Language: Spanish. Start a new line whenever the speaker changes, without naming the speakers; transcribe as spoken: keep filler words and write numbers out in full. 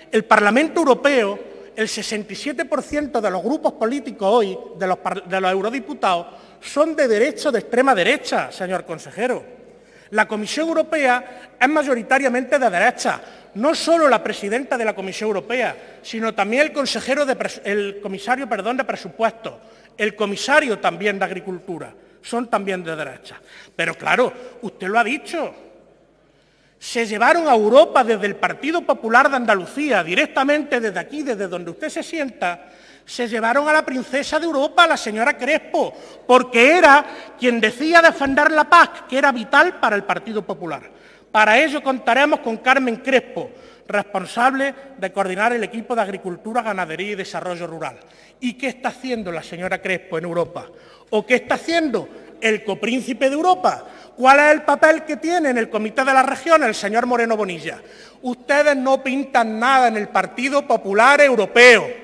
El Parlamento Europeo, el sesenta y siete por ciento de los grupos políticos hoy, de los, de los eurodiputados, son de derecha o de extrema derecha, señor consejero. La Comisión Europea es mayoritariamente de derecha. No solo la presidenta de la Comisión Europea, sino también el, consejero de, el comisario perdón, de presupuestos, el comisario también de Agricultura, son también de derecha. Pero claro, usted lo ha dicho, se llevaron a Europa desde el Partido Popular de Andalucía, directamente desde aquí, desde donde usted se sienta, se llevaron a la princesa de Europa, a la señora Crespo, porque era quien decía defender la paz, que era vital para el Partido Popular. Para ello contaremos con Carmen Crespo, responsable de coordinar el equipo de Agricultura, Ganadería y Desarrollo Rural. ¿Y qué está haciendo la señora Crespo en Europa? ¿O qué está haciendo el copríncipe de Europa? ¿Cuál es el papel que tiene en el Comité de las Regiones el señor Moreno Bonilla? Ustedes no pintan nada en el Partido Popular Europeo.